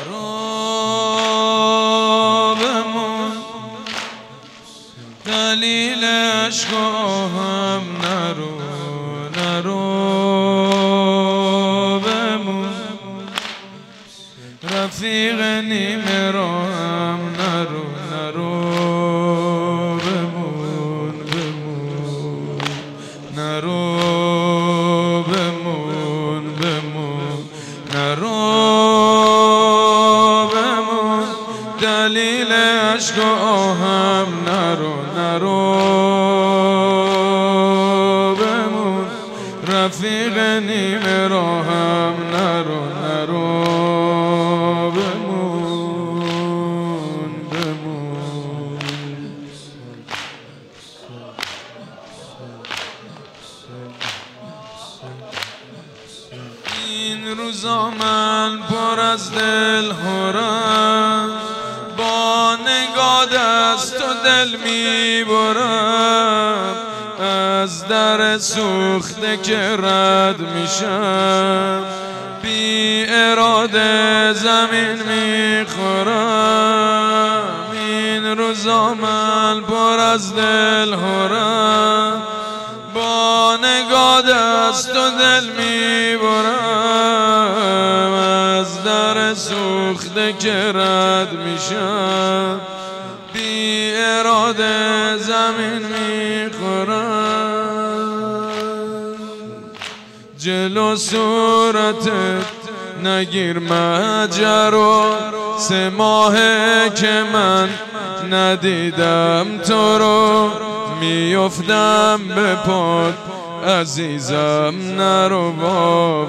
نرو بمون دلیل عشقم نرو بمون رفیق نیمه راهم نرو بمون نرو بمون نرو بمون دلیل عشق و آهم نرو بمون رفیق نیمه راهم نرو بمون این روزا من پر از دل خورم با نگاه دست و دل میبرم از در سوخته که رد میشم بی اراده زمین میخورم این روزا من پر از دل خورم با نگاه دست و دل میبرم از در سوخته که رد میشم بی اراده زمین میخورم جلو صورتت نگیر مجرو 3 ماهه که من ندیدم تو رو میافتم به پات عزیزم نرو با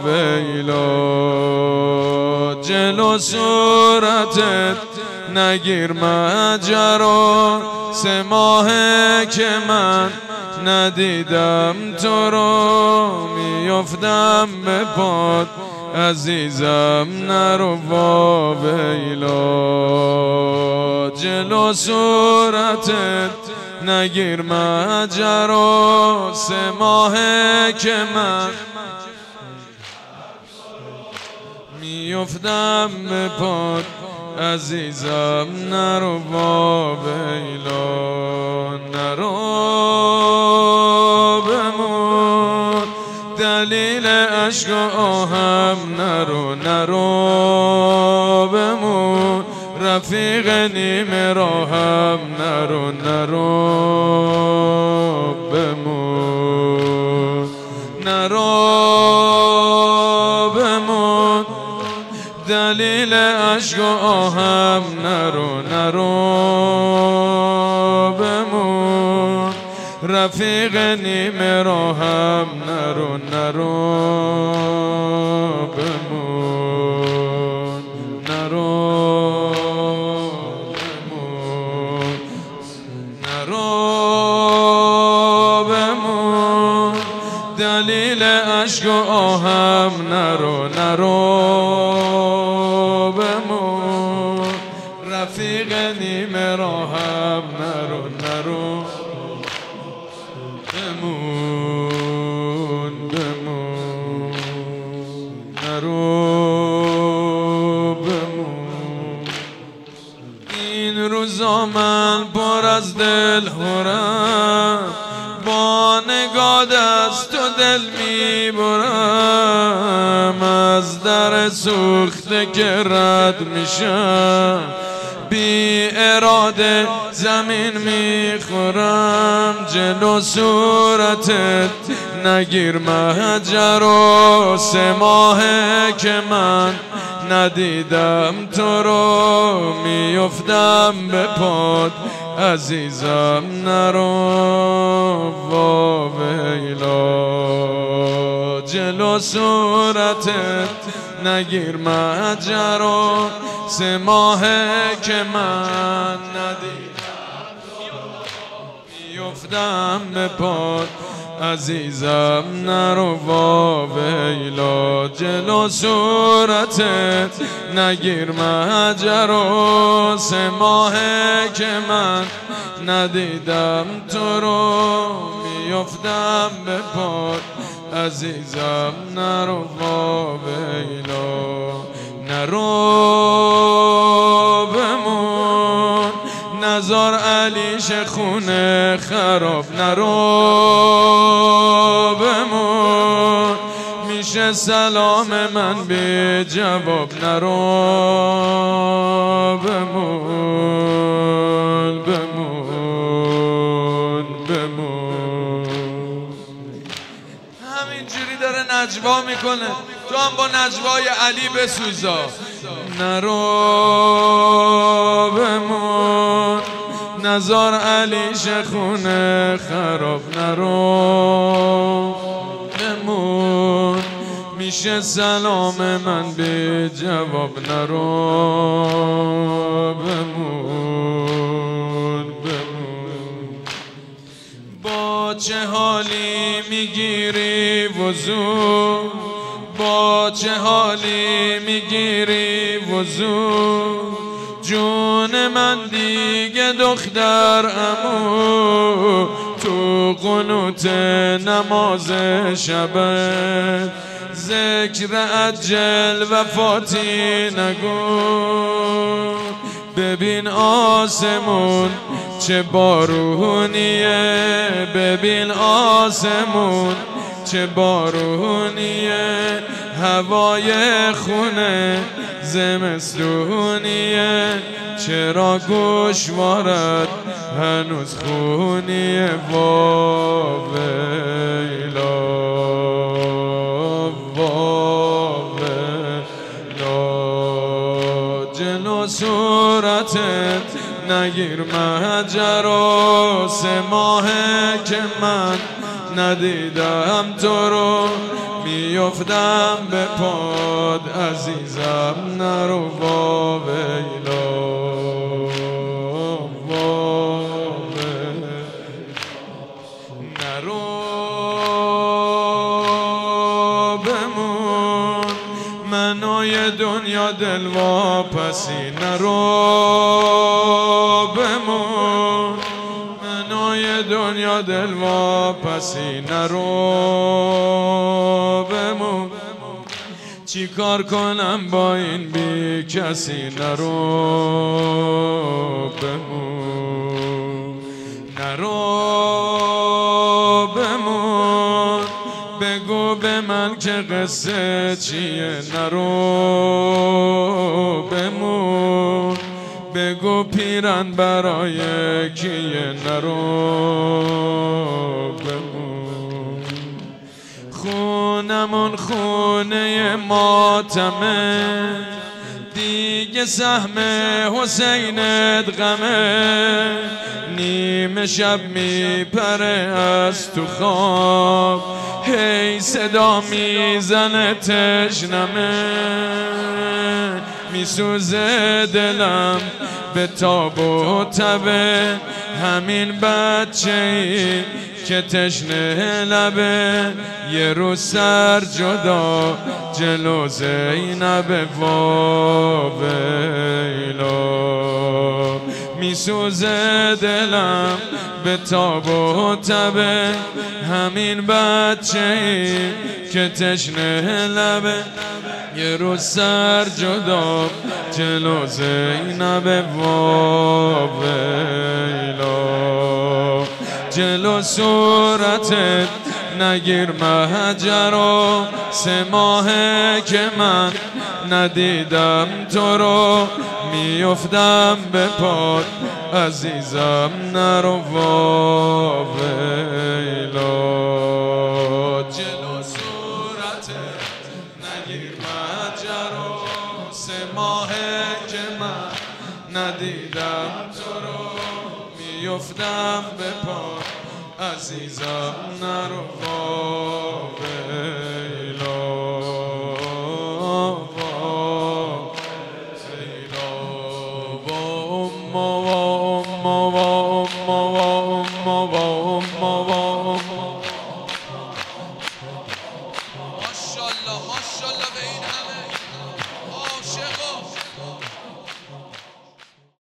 ویلا جلو صورتت نگیر مجرو 3 ماهه که من ندیدم تو رو میافتم به پات عزیزم نرو با ویلا جلو صورتت نگیر مجرو 3 ماهه که من میافتم به پات عزیزم نرو با ویلا نرو بمون دلیل عشق و آهم نرو بمون رفیق نیمه راهم نرو بمون بمون دلیل عشق و آهم نرو بمون رفیق نیمه راهم نرو بمون بمون دلیل عشق و آهم نرو بمون رفیق نیمه راهم نرو بمون بمون این روزا من پر از دل خورم با نگاه دست و دل میبرم از در سوخته که رد میشم بی اراده زمین میخورم جلو صورتت نگیر مجرو 3 ماهه که من ندیدم تو رو میافتم به پات عزیزم نرو با ویلا جلو صورتت نگیر مجرو 3 ماهه که من ندیدم میافتم به پات عزیزم نرو با ویلا جلو صورتت نگیر مجرو 3 ماهه که من ندیدم تو رو میافتم به پات عزیزم نرو با ویلا نرو نزار علیش خونه خراب نرو بمون میشه سلام من بی جواب نرو بمون بمون بمون. همینجوری داره نجوا میکنه، تو هم با نجوای علی بسوزا. نرو بمون نزار علیش خونه خراب نرو بمون میشه سلام من به جواب نرو بمون بمون. با چه حالی میگیری وضو، با چه حالی میگیری وضو، جون من دیگه دختر عمو، تو قنوت نماز شبه ذکر عجل وفاتی نگو. ببین آسمون چه بارونیه، ببین آسمون چه بارونیه، هوای خونه زمستونیه، چرا گوشوارت هنوز خونیه. واویلا واویلا جلو صورتت نگیر مهجرا، 3 ماهه که من ندیدم تو رو، میافتم به پاد عزیزم نرو. واویلا واویلا نرو بمون منوی دنیا دل واپسی. نرو بمون منوی دنیا دل واپسی. نرو بمون چی کار کنم با این بی کسی. نرو بمون نرو بمون بگو به من که قصه چیه. نرو بمون بگو پیرن برای کیه. نرو بمون خونمون خونه ماتمه، دیگه سهم حسینت غمه، نیمه شب میپره از تو خواب، هی صدا میزنه تشنمه، میسوزه دلم به تاب و تبه، همین بچه‌ای که تشنه لبه، یه روز سر جدا جلو زینب. واویلا میسوزه دلم به تاب و تبه، همین بچه‌ای که تشنه لبه، یه روز سر جدا جلو زینب. واویلا جلو صورتت نگیر مهجرا، 3 ماهه که من ندیدم تو رو، میافتم به پات عزیزم نرو. واویلا جلو صورتت نگیر مهجرا، 3 ماهه که من ندیدم تو رو، میافتم به پات عزیزم نرو.